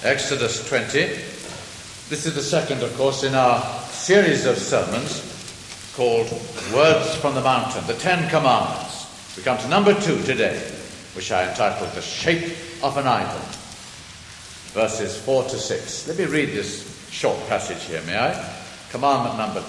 Exodus 20. This is the second, of course, in our series of sermons called Words from the Mountain, the Ten Commandments. We come to number 2 today, which I entitled The Shape of an Idol, verses 4 to 6. Let me read this short passage here, may I? Commandment number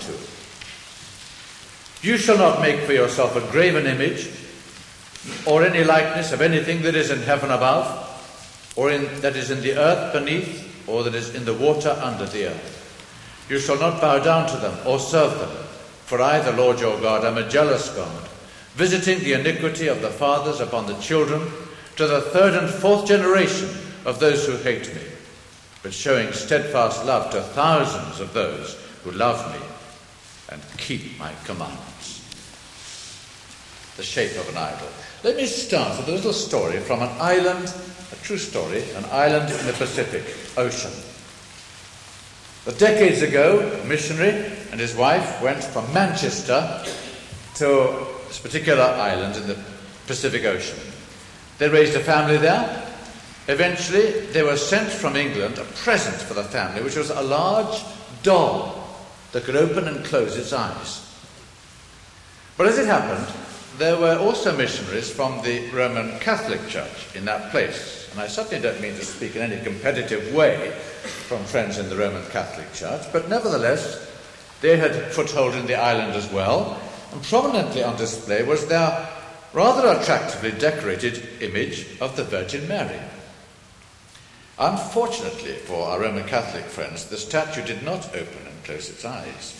2. You shall not make for yourself a graven image or any likeness of anything that is in heaven above, or that is in the earth beneath, or that is in the water under the earth. You shall not bow down to them or serve them, for I, the Lord your God, am a jealous God, visiting the iniquity of the fathers upon the children to the 3rd and 4th generation of those who hate me, but showing steadfast love to thousands of those who love me and keep my commandments. The shape of an idol. Let me start with a little story from an island, a true story, an island in the Pacific Ocean. But decades ago, a missionary and his wife went from Manchester to this particular island in the Pacific Ocean. They raised a family there. Eventually, they were sent from England a present for the family, which was a large doll that could open and close its eyes. But as it happened, there were also missionaries from the Roman Catholic Church in that place. And I certainly don't mean to speak in any competitive way from friends in the Roman Catholic Church, but nevertheless, they had foothold in the island as well, and prominently on display was their rather attractively decorated image of the Virgin Mary. Unfortunately for our Roman Catholic friends, the statue did not open and close its eyes.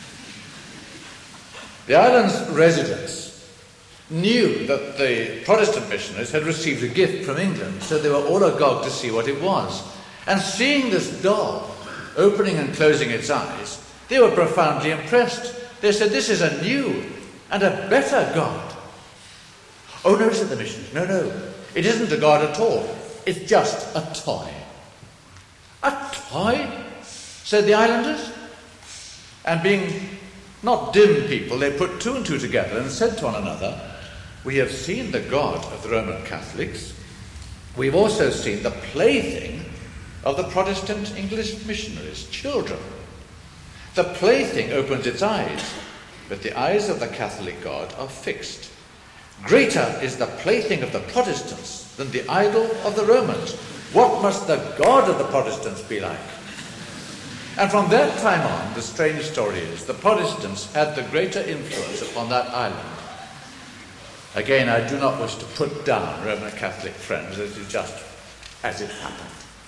The island's residents knew that the Protestant missionaries had received a gift from England, so they were all agog to see what it was. And seeing this doll opening and closing its eyes, they were profoundly impressed. They said, "This is a new and a better God." "Oh no," said the missionaries, no, it isn't a God at all. It's just a toy." "A toy?" said the islanders. And being not dim people, they put 2 and 2 together and said to one another, "We have seen the God of the Roman Catholics. We've also seen the plaything of the Protestant English missionaries' children. The plaything opens its eyes, but the eyes of the Catholic God are fixed. Greater is the plaything of the Protestants than the idol of the Romans. What must the God of the Protestants be like?" And from that time on, the strange story is, the Protestants had the greater influence upon that island. Again, I do not wish to put down Roman Catholic friends, it is just as it happened.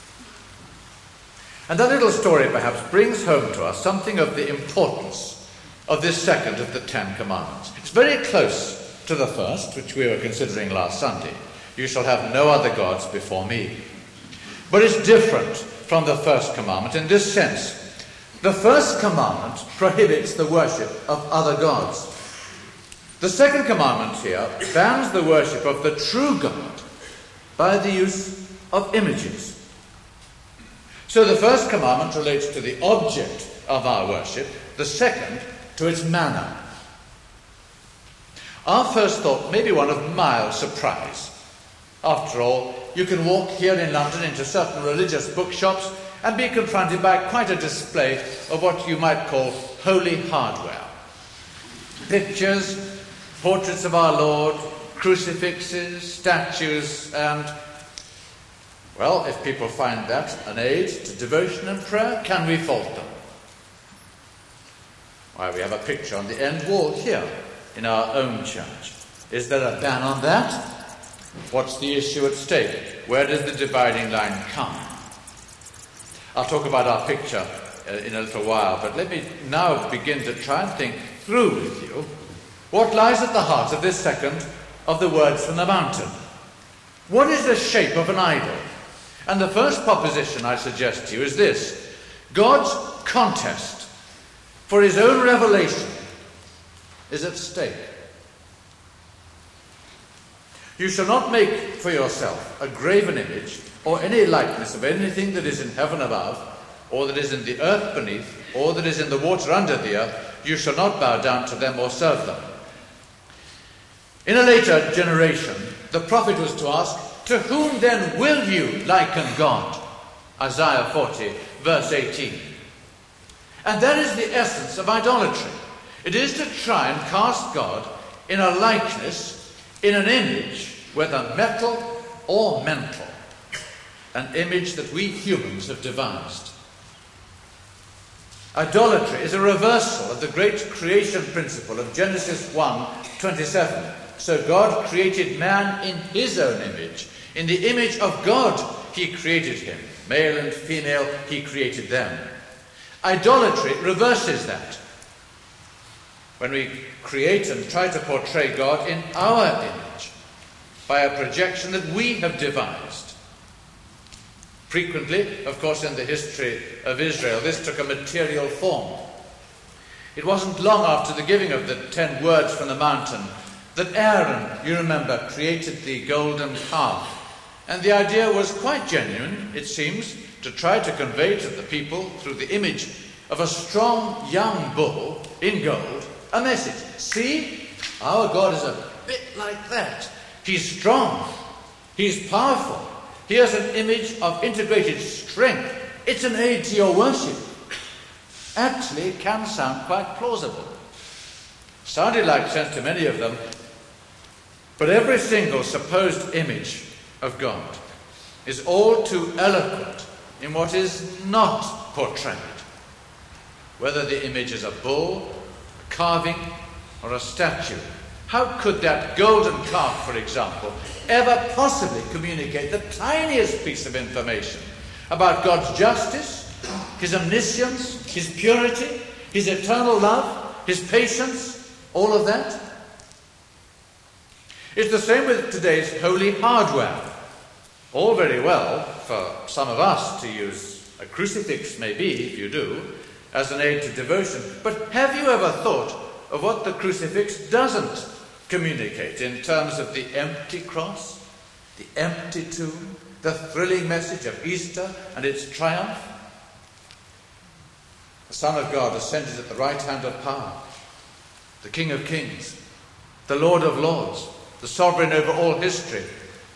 And that little story perhaps brings home to us something of the importance of this second of the 10 Commandments. It's very close to the first, which we were considering last Sunday. You shall have no other gods before me. But it's different from the first commandment in this sense. The first commandment prohibits the worship of other gods. The second commandment here bans the worship of the true God by the use of images. So the first commandment relates to the object of our worship, the second to its manner. Our first thought may be one of mild surprise. After all, you can walk here in London into certain religious bookshops and be confronted by quite a display of what you might call holy hardware. Pictures, portraits of our Lord, crucifixes, statues, and, well, if people find that an aid to devotion and prayer, can we fault them? Why, we have a picture on the end wall here in our own church. Is there a ban on that? What's the issue at stake? Where does the dividing line come? I'll talk about our picture in a little while, but let me now begin to try and think through with you what lies at the heart of this second of the words from the mountain. What is the shape of an idol? And the first proposition I suggest to you is this: God's contest for his own revelation is at stake. You shall not make for yourself a graven image or any likeness of anything that is in heaven above, or that is in the earth beneath, or that is in the water under the earth. You shall not bow down to them or serve them. In a later generation, the prophet was to ask, "To whom then will you liken God?" Isaiah 40, verse 18. And that is the essence of idolatry. It is to try and cast God in a likeness, in an image, whether metal or mental, an image that we humans have devised. Idolatry is a reversal of the great creation principle of Genesis 1:27. So God created man in his own image. In the image of God he created him. Male and female he created them. Idolatry reverses that. When we create and try to portray God in our image by a projection that we have devised. Frequently, of course, in the history of Israel, this took a material form. It wasn't long after the giving of the 10 words from the mountain that Aaron, you remember, created the golden calf. And the idea was quite genuine, it seems, to try to convey to the people, through the image of a strong young bull in gold, a message. See, our God is a bit like that. He's strong. He's powerful. He has an image of integrated strength. It's an aid to your worship. Actually, it can sound quite plausible. Sounded like sense to many of them. But every single supposed image of God is all too eloquent in what is not portrayed. Whether the image is a bull, a carving, or a statue. How could that golden calf, for example, ever possibly communicate the tiniest piece of information about God's justice, his omniscience, his purity, his eternal love, his patience, all of that? It's the same with today's holy hardware. All very well for some of us to use a crucifix, maybe, if you do, as an aid to devotion. But have you ever thought of what the crucifix doesn't communicate in terms of the empty cross, the empty tomb, the thrilling message of Easter and its triumph? The Son of God ascended at the right hand of power, the King of Kings, the Lord of Lords, the sovereign over all history.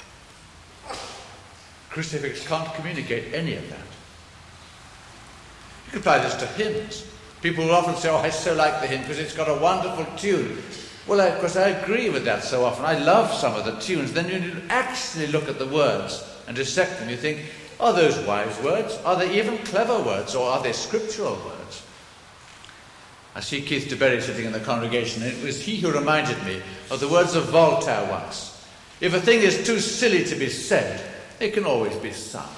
Crucifix can't communicate any of that. You can apply this to hymns. People will often say, oh, I so like the hymn because it's got a wonderful tune. Well, of course, I agree with that so often. I love some of the tunes. Then you actually look at the words and dissect them. You think, are those wise words? Are they even clever words? Or are they scriptural words? I see Keith DeBerry sitting in the congregation. And it was he who reminded me of the words of Voltaire once. If a thing is too silly to be said, it can always be sung.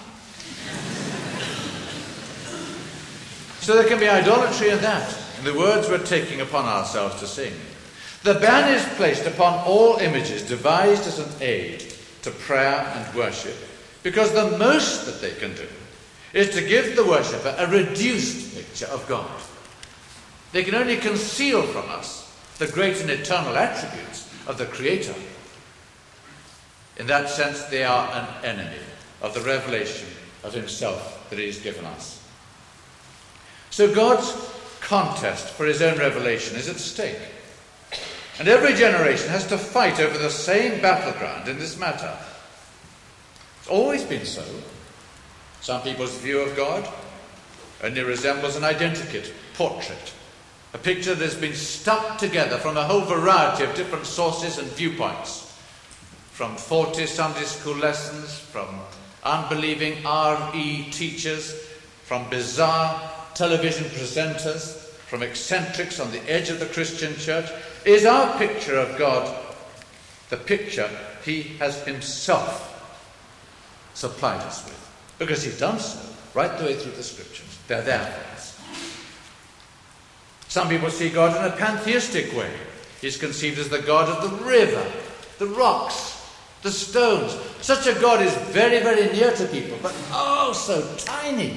So there can be idolatry in that, in the words we're taking upon ourselves to sing. The ban is placed upon all images devised as an aid to prayer and worship, because the most that they can do is to give the worshipper a reduced picture of God. They can only conceal from us the great and eternal attributes of the Creator. In that sense, they are an enemy of the revelation of himself that he's given us. So God's contest for his own revelation is at stake. And every generation has to fight over the same battleground in this matter. It's always been so. Some people's view of God only resembles an identikit portrait, a picture that has been stuck together from a whole variety of different sources and viewpoints, from faulty Sunday school lessons, from unbelieving RE teachers, from bizarre television presenters, from eccentrics on the edge of the Christian church. Is our picture of God the picture he has himself supplied us with? Because he's done so right the way through the scriptures. They're there for us. Some people see God in a pantheistic way. He's conceived as the God of the river, the rocks, the stones. Such a God is very, very near to people, but oh, so tiny.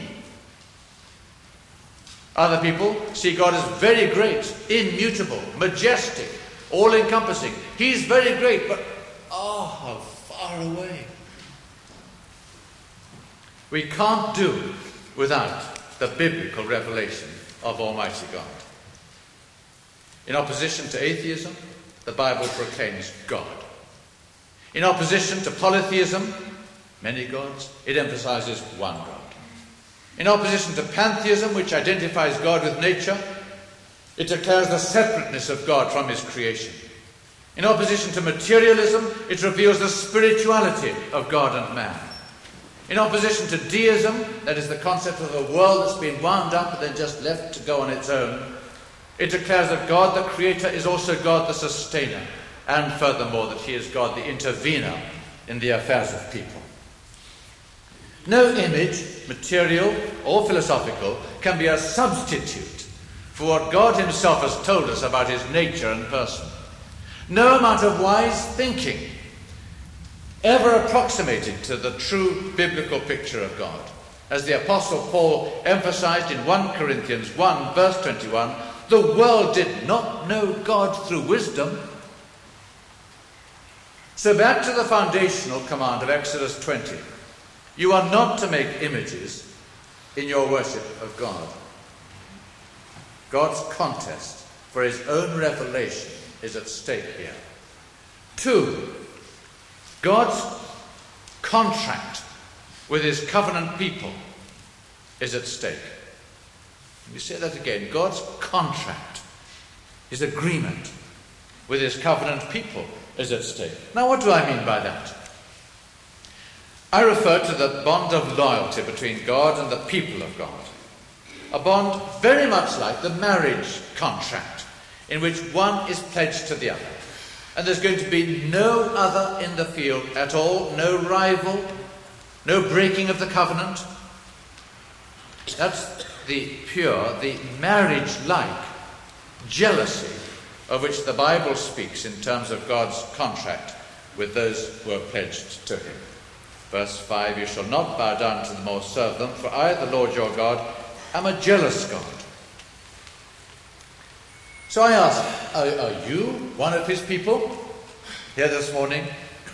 Other people see God as very great, immutable, majestic, all-encompassing. He's very great, but oh, how far away. We can't do without the biblical revelation of Almighty God. In opposition to atheism, the Bible proclaims God. In opposition to polytheism, many gods, it emphasizes one God. In opposition to pantheism, which identifies God with nature, it declares the separateness of God from his creation. In opposition to materialism, it reveals the spirituality of God and man. In opposition to deism, that is the concept of a world that's been wound up and then just left to go on its own, it declares that God the Creator is also God the Sustainer, and furthermore that he is God the Intervener in the affairs of people. No image, material or philosophical, can be a substitute for what God himself has told us about his nature and person. No amount of wise thinking ever approximated to the true biblical picture of God. As the Apostle Paul emphasized in 1 Corinthians 1 verse 21, the world did not know God through wisdom. So back to the foundational command of Exodus 20. You are not to make images in your worship of God. God's contest for his own revelation is at stake here. 2, God's contract with his covenant people is at stake. Let me say that again. God's contract, his agreement with his covenant people is at stake. Now, what do I mean by that? I refer to the bond of loyalty between God and the people of God. A bond very much like the marriage contract, in which one is pledged to the other. And there's going to be no other in the field at all, no rival, no breaking of the covenant. That's the pure, the marriage-like jealousy of which the Bible speaks in terms of God's contract with those who are pledged to him. Verse 5, you shall not bow down to them or serve them, for I, the Lord your God, am a jealous God. So I ask, are you one of his people here this morning?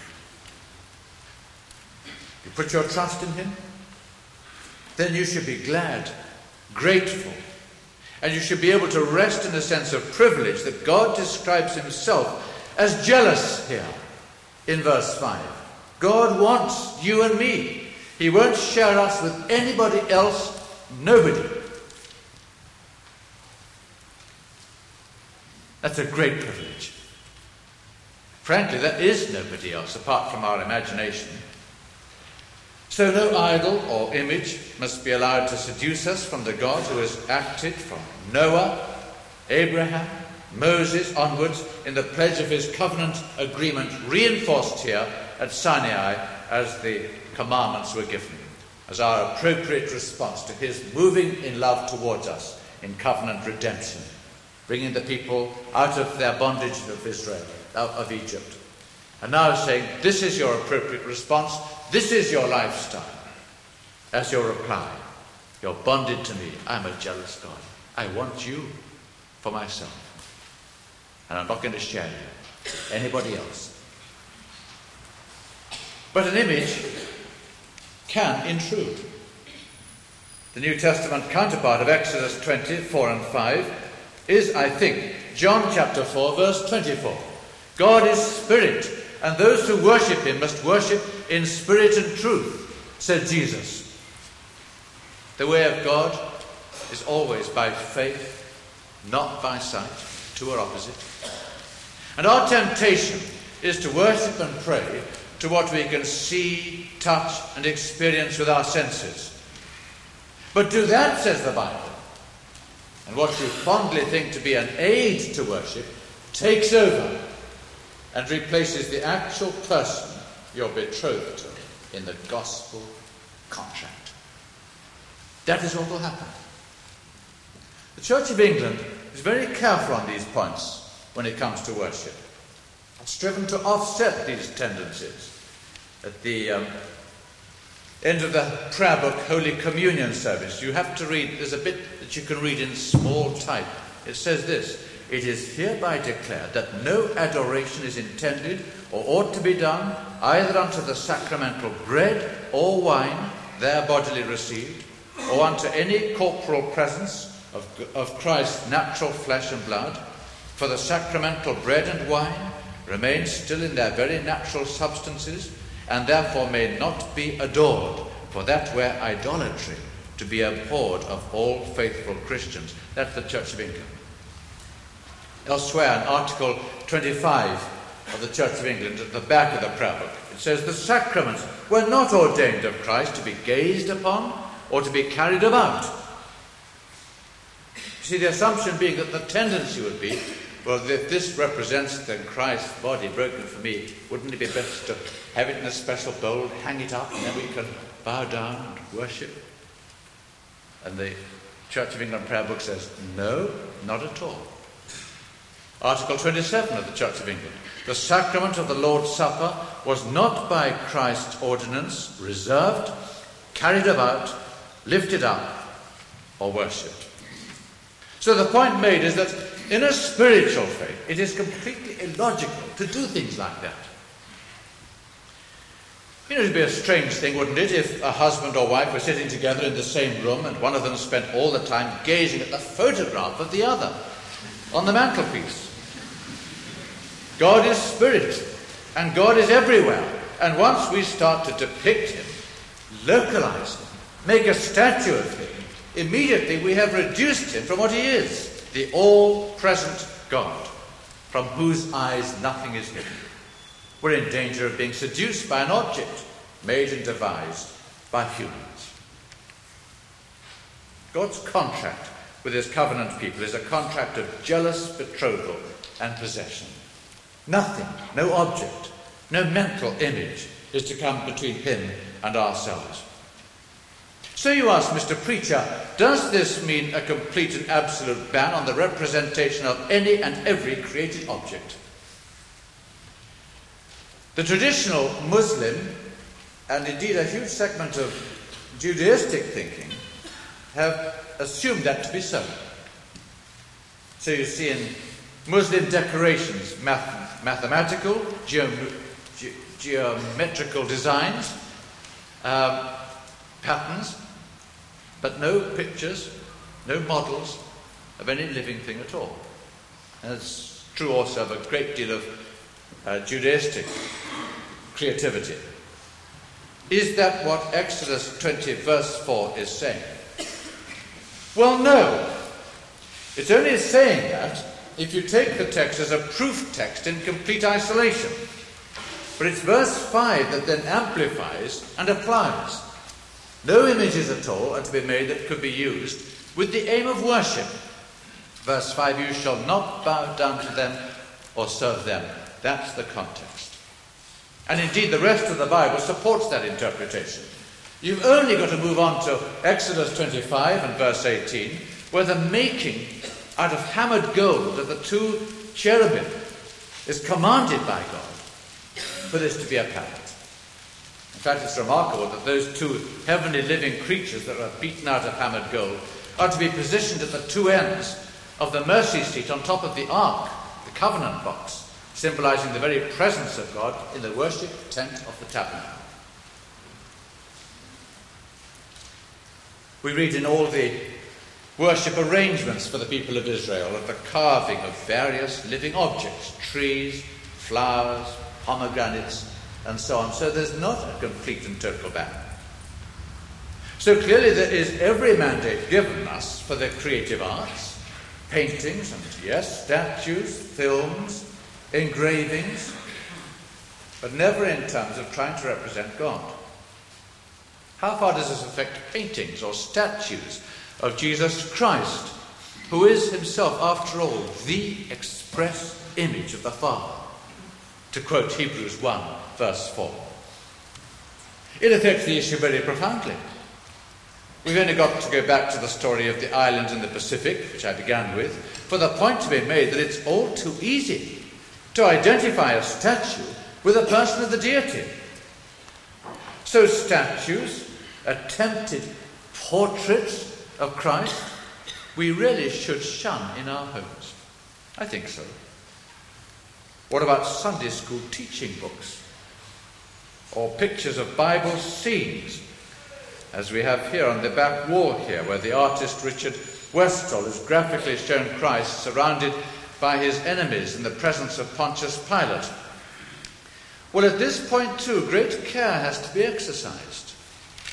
You put your trust in him? Then you should be glad, grateful, and you should be able to rest in a sense of privilege that God describes himself as jealous here in verse 5. God wants you and me. He won't share us with anybody else, nobody. That's a great privilege. Frankly, there is nobody else apart from our imagination. So no idol or image must be allowed to seduce us from the God who has acted from Noah, Abraham, Moses onwards in the pledge of his covenant agreement, reinforced here at Sinai as the commandments were given, as our appropriate response to his moving in love towards us in covenant redemption, bringing the people out of their bondage of Israel, out of Egypt. And now saying, this is your appropriate response, this is your lifestyle. As your reply, you're bonded to me. I'm a jealous God. I want you for myself. And I'm not going to share you with anybody else. But an image can intrude. The New Testament counterpart of Exodus 20, 4 and 5 is, I think, John chapter 4, verse 24. God is spirit, and those who worship him must worship in spirit and truth, said Jesus. The way of God is always by faith, not by sight. Two are opposite. And our temptation is to worship and pray to what we can see, touch, and experience with our senses. But do that, says the Bible, and what you fondly think to be an aid to worship takes over and replaces the actual person you're betrothed to in the gospel contract. That is what will happen. The Church of England is very careful on these points when it comes to worship. It's striven to offset these tendencies. At the end of the prayer book, Holy Communion service, you have to read, there's a bit that you can read in small type. It says this: it is hereby declared that no adoration is intended or ought to be done either unto the sacramental bread or wine there bodily received, or unto any corporal presence of Christ's natural flesh and blood, for the sacramental bread and wine remain still in their very natural substances, and therefore may not be adored, for that were idolatry, to be abhorred of all faithful Christians. That's the Church of England. Elsewhere in Article 25 of the Church of England, at the back of the prayer book, it says, the sacraments were not ordained of Christ to be gazed upon or to be carried about. You see, the assumption being that the tendency would be, well, if this represents the Christ's body broken for me, wouldn't it be best to have it in a special bowl, hang it up, and then we can bow down and worship? And the Church of England prayer book says, no, not at all. Article 27 of the Church of England. The sacrament of the Lord's Supper was not by Christ's ordinance reserved, carried about, lifted up, or worshipped. So the point made is that in a spiritual faith, it is completely illogical to do things like that. You know, it would be a strange thing, wouldn't it, if a husband or wife were sitting together in the same room and one of them spent all the time gazing at the photograph of the other on the mantelpiece. God is spirit, and God is everywhere. And once we start to depict him, localize him, make a statue of him, immediately we have reduced him from what he is, the all-present God, from whose eyes nothing is hidden. We're in danger of being seduced by an object made and devised by humans. God's contract with his covenant people is a contract of jealous betrothal and possession. Nothing, no object, no mental image is to come between him and ourselves. So you ask, Mr. Preacher, does this mean a complete and absolute ban on the representation of any and every created object? The traditional Muslim, and indeed a huge segment of Judaistic thinking, have assumed that to be so. So you see in Muslim decorations, mathematical, geometrical designs, patterns, but no pictures, no models of any living thing at all. And it's true also of a great deal of Judaistic creativity. Is that what Exodus 20 verse 4 is saying? Well, no. It's only saying that if you take the text as a proof text in complete isolation. But it's verse 5 that then amplifies and applies. No images at all are to be made that could be used with the aim of worship. Verse 5, you shall not bow down to them or serve them. That's the context. And indeed the rest of the Bible supports that interpretation. You've only got to move on to Exodus 25 and verse 18, where the making out of hammered gold of the two cherubim is commanded by God for this to be apparent. In fact, it's remarkable that those two heavenly living creatures that are beaten out of hammered gold are to be positioned at the two ends of the mercy seat on top of the ark, the covenant box, symbolizing the very presence of God in the worship tent of the tabernacle. We read in all the worship arrangements for the people of Israel of the carving of various living objects, trees, flowers, pomegranates, and so on. So there's not a complete and total ban. So clearly there is every mandate given us for the creative arts, paintings and, yes, statues, films, engravings, but never in terms of trying to represent God. How far does this affect paintings or statues of Jesus Christ, who is himself, after all, the express image of the Father? To quote Hebrews 1, verse 4. It affects the issue very profoundly. We've only got to go back to the story of the island in the Pacific, which I began with, for the point to be made that it's all too easy to identify a statue with a person of the deity. So statues, attempted portraits of Christ, we really should shun in our homes. I think so. What about Sunday school teaching books? Or pictures of Bible scenes, as we have here on the back wall here, where the artist Richard Westall has graphically shown Christ surrounded by his enemies in the presence of Pontius Pilate. Well, at this point too, great care has to be exercised.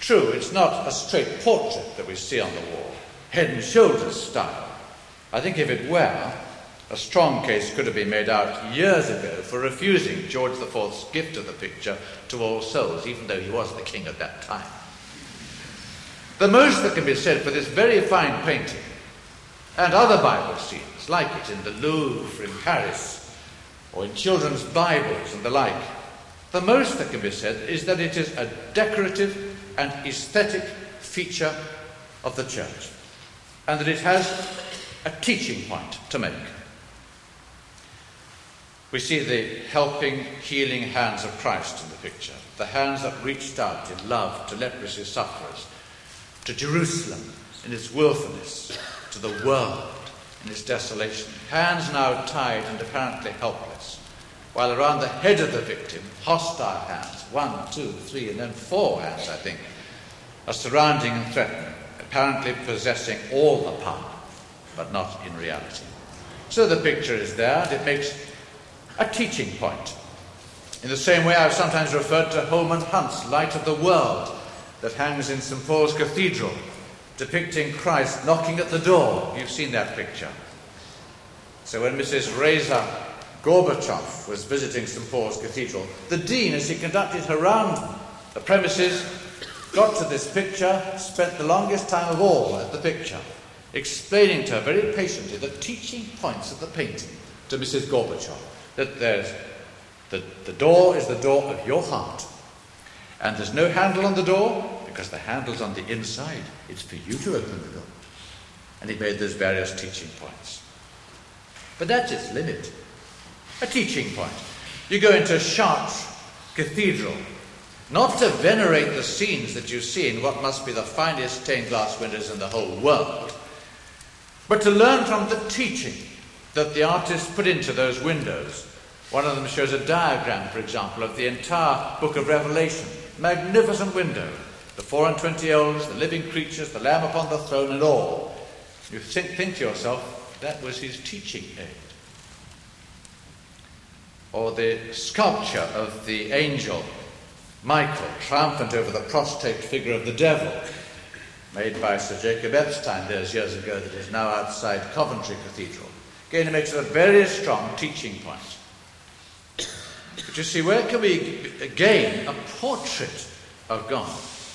True, it's not a straight portrait that we see on the wall, head and shoulders style. I think if it were, a strong case could have been made out years ago for refusing George IV's gift of the picture to All Souls, even though he was the king at that time. The most that can be said for this very fine painting and other Bible scenes like it in the Louvre in Paris or in children's Bibles and the like, the most that can be said is that it is a decorative and aesthetic feature of the church, and that it has a teaching point to make. We see the helping, healing hands of Christ in the picture, the hands that reached out in love to leprosy sufferers, to Jerusalem in its willfulness, to the world in its desolation, hands now tied and apparently helpless, while around the head of the victim, hostile hands, 1, 2, 3, and then 4 hands, I think, are surrounding and threatening, apparently possessing all the power, but not in reality. So the picture is there, and it makes a teaching point. In the same way, I've sometimes referred to Holman Hunt's Light of the World that hangs in St. Paul's Cathedral, depicting Christ knocking at the door. You've seen that picture. So when Mrs. Reza Gorbachev was visiting St. Paul's Cathedral, the dean, as he conducted her round the premises, got to this picture, spent the longest time of all at the picture, explaining to her very patiently the teaching points of the painting to Mrs. Gorbachev, that there's the door is the door of your heart, and there's no handle on the door because the handle's on the inside. It's for you to open the door. And he made those various teaching points. But that's its limit. A teaching point. You go into Chartres Cathedral, not to venerate the scenes that you see in what must be the finest stained glass windows in the whole world, but to learn from the teaching that the artist put into those windows. One of them shows a diagram, for example, of the entire book of Revelation. Magnificent window. The 24 elders, the living creatures, the Lamb upon the throne, and all. You think to yourself, that was his teaching aid. Or the sculpture of the angel Michael, triumphant over the prostrate figure of the devil, made by Sir Jacob Epstein those years ago, that is now outside Coventry Cathedral. Again, it makes it a very strong teaching point. But you see, where can we gain a portrait of God?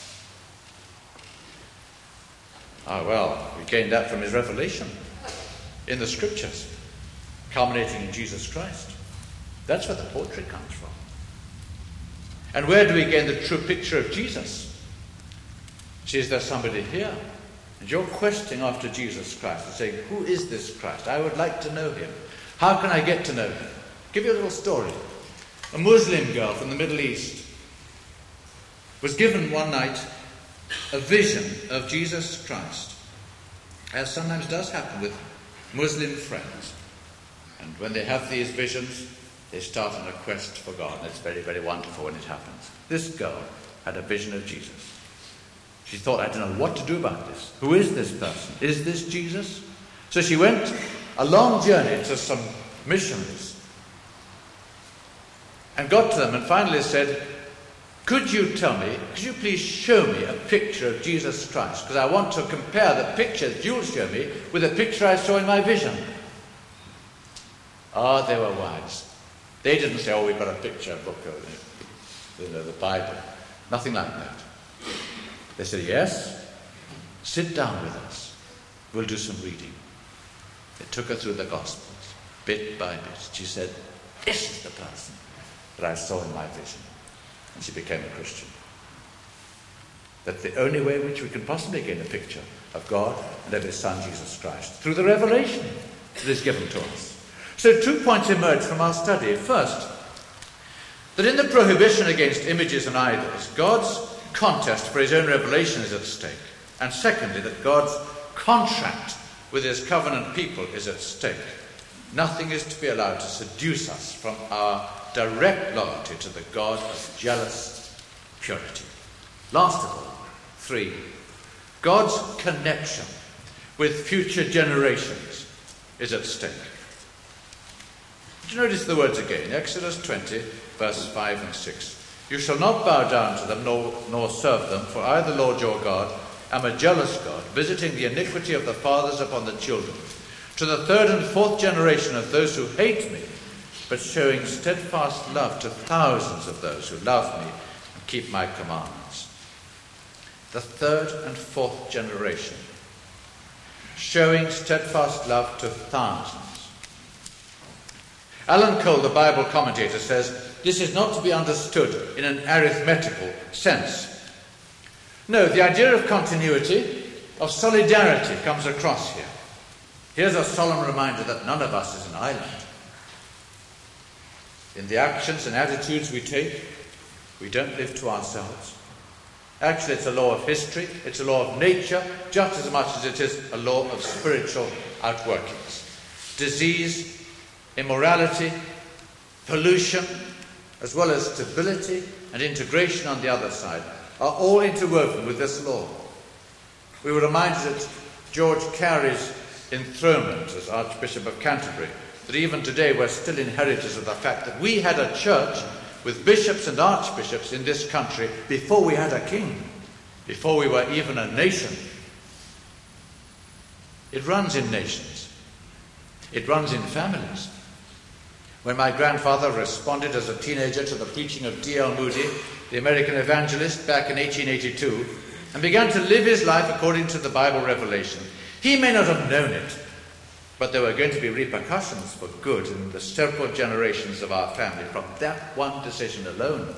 We gained that from his revelation in the scriptures, culminating in Jesus Christ. That's where the portrait comes from. And where do we gain the true picture of Jesus? See, is there somebody here? And you're questing after Jesus Christ and saying, who is this Christ? I would like to know him. How can I get to know him? Give you a little story. A Muslim girl from the Middle East was given one night a vision of Jesus Christ, as sometimes does happen with Muslim friends. And when they have these visions, they start on a quest for God, and it's very, very wonderful when it happens. This girl had a vision of Jesus. She thought, I don't know what to do about this. Who is this person? Is this Jesus? So she went a long journey to some missionaries and got to them and finally said, could you please show me a picture of Jesus Christ? Because I want to compare the picture that you'll show me with the picture I saw in my vision. They were wise. They didn't say, we've got a picture book of the Bible. Nothing like that. They said, yes, sit down with us. We'll do some reading. They took her through the Gospels, bit by bit. She said, this is the person that I saw in my vision. And she became a Christian. That's the only way in which we can possibly gain a picture of God and of his Son, Jesus Christ, through the revelation that is given to us. So 2 points emerge from our study. First, that in the prohibition against images and idols, God's contest for his own revelation is at stake. And secondly, that God's contract with his covenant people is at stake. Nothing is to be allowed to seduce us from our direct loyalty to the God of jealous purity. Last of all, 3, God's connection with future generations is at stake. Did you notice the words again? Exodus 20, verses 5 and 6. You shall not bow down to them, nor serve them, for I, the Lord your God, am a jealous God, visiting the iniquity of the fathers upon the children, to the third and fourth generation of those who hate me, but showing steadfast love to thousands of those who love me and keep my commandments. The third and fourth generation, showing steadfast love to thousands. Alan Cole, the Bible commentator, says, this is not to be understood in an arithmetical sense. No, the idea of continuity, of solidarity comes across here. Here's a solemn reminder that none of us is an island. In the actions and attitudes we take, we don't live to ourselves. Actually, it's a law of history, it's a law of nature, just as much as it is a law of spiritual outworkings. Disease, immorality, pollution, as well as stability and integration on the other side, are all interwoven with this law. We were reminded at George Carey's enthronement as Archbishop of Canterbury that even today we're still inheritors of the fact that we had a church with bishops and archbishops in this country before we had a king, before we were even a nation. It runs in nations. It runs in families. When my grandfather responded as a teenager to the preaching of D.L. Moody, the American evangelist, back in 1882, and began to live his life according to the Bible revelation, he may not have known it, but there were going to be repercussions for good in the several generations of our family from that one decision alone.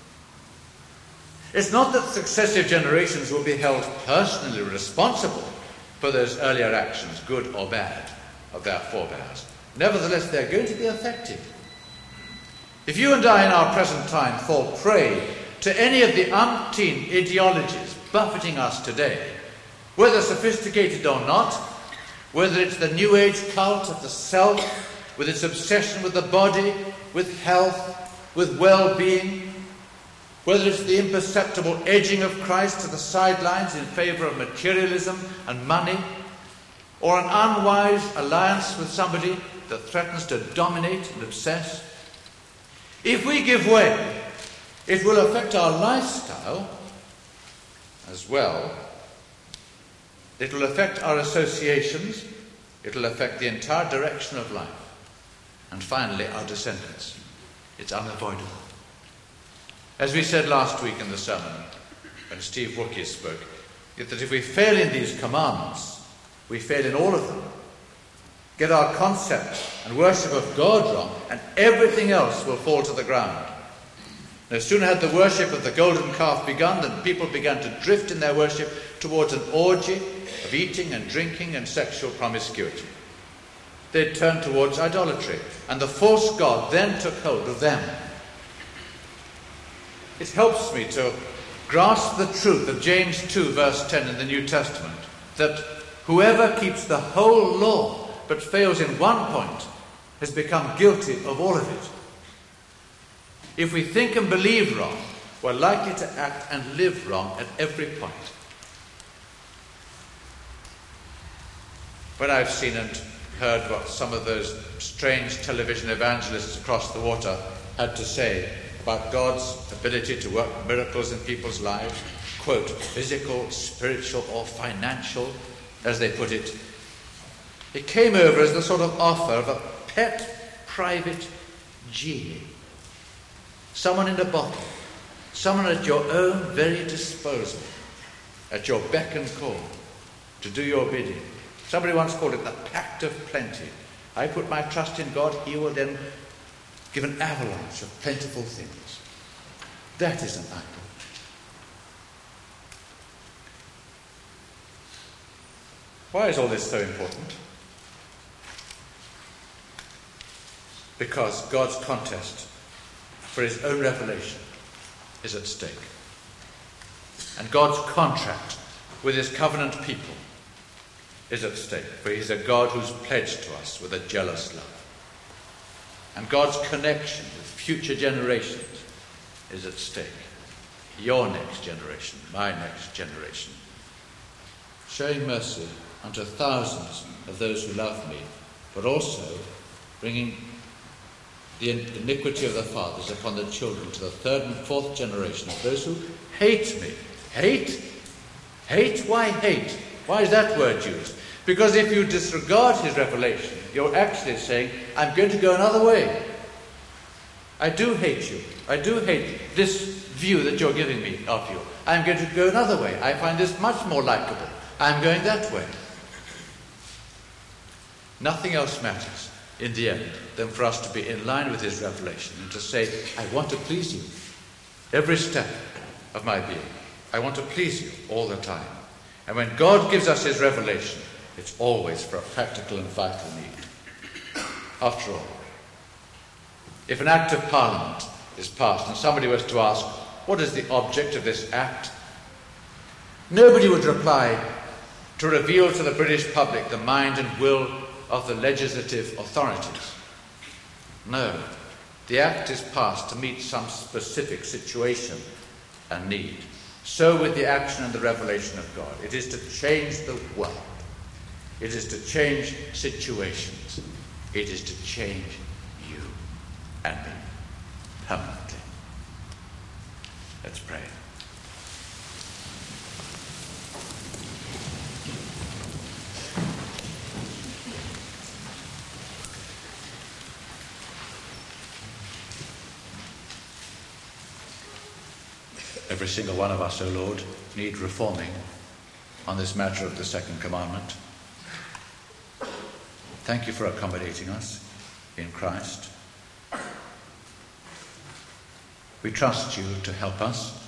It's not that successive generations will be held personally responsible for those earlier actions, good or bad, of their forebears. Nevertheless, they're going to be affected. If you and I in our present time fall prey to any of the umpteen ideologies buffeting us today, whether sophisticated or not, whether it's the New Age cult of the self, with its obsession with the body, with health, with well-being, whether it's the imperceptible edging of Christ to the sidelines in favour of materialism and money, or an unwise alliance with somebody that threatens to dominate and obsess, if we give way, it will affect our lifestyle as well. It will affect our associations. It will affect the entire direction of life. And finally, our descendants. It's unavoidable. As we said last week in the sermon, when Steve Wookey spoke, that if we fail in these commandments, we fail in all of them. Get our concept and worship of God wrong, and everything else will fall to the ground. No sooner had the worship of the golden calf begun than people began to drift in their worship towards an orgy of eating and drinking and sexual promiscuity. They turned towards idolatry, and the false god then took hold of them. It helps me to grasp the truth of James 2 verse 10 in the New Testament, that whoever keeps the whole law but fails in one point has become guilty of all of it. If we think and believe wrong, we're likely to act and live wrong at every point. When I've seen and heard what some of those strange television evangelists across the water had to say about God's ability to work miracles in people's lives, quote, physical, spiritual, or financial, as they put it, it came over as the sort of offer of a pet, private genie. Someone in a bottle, someone at your own very disposal, at your beck and call, to do your bidding. Somebody once called it the pact of plenty. I put my trust in God, he will then give an avalanche of plentiful things. That is an idol. Why is all this so important? Because God's contest for his own revelation is at stake. And God's contract with his covenant people is at stake, for he's a God who's pledged to us with a jealous love. And God's connection with future generations is at stake. Your next generation, my next generation. Showing mercy unto thousands of those who love me, but also bringing the iniquity of the fathers upon the children to the third and fourth generation of those who hate me. Hate? Hate? Why hate? Why is that word used? Because if you disregard his revelation, you're actually saying, I'm going to go another way. I do hate you. I do hate this view that you're giving me of you. I'm going to go another way. I find this much more likable. I'm going that way. Nothing else matters in the end than for us to be in line with his revelation and to say, I want to please you every step of my being. I want to please you all the time. And when God gives us his revelation, it's always for a practical and vital need. After all, if an act of Parliament is passed and somebody was to ask, what is the object of this act? Nobody would reply, to reveal to the British public the mind and will of the legislative authorities. No, the act is passed to meet some specific situation and need. So with the action and the revelation of God. It is to change the world. It is to change situations. It is to change you and me permanently. Let's pray. Every single one of us, O Lord, need reforming on this matter of the second commandment. Thank you for accommodating us in Christ. We trust you to help us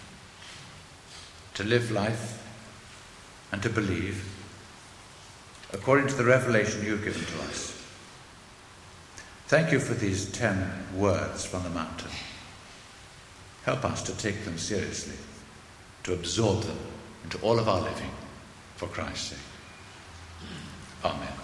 to live life and to believe according to the revelation you've given to us. Thank you for these 10 words from the mountain. Help us to take them seriously, to absorb them into all of our living for Christ's sake. Amen.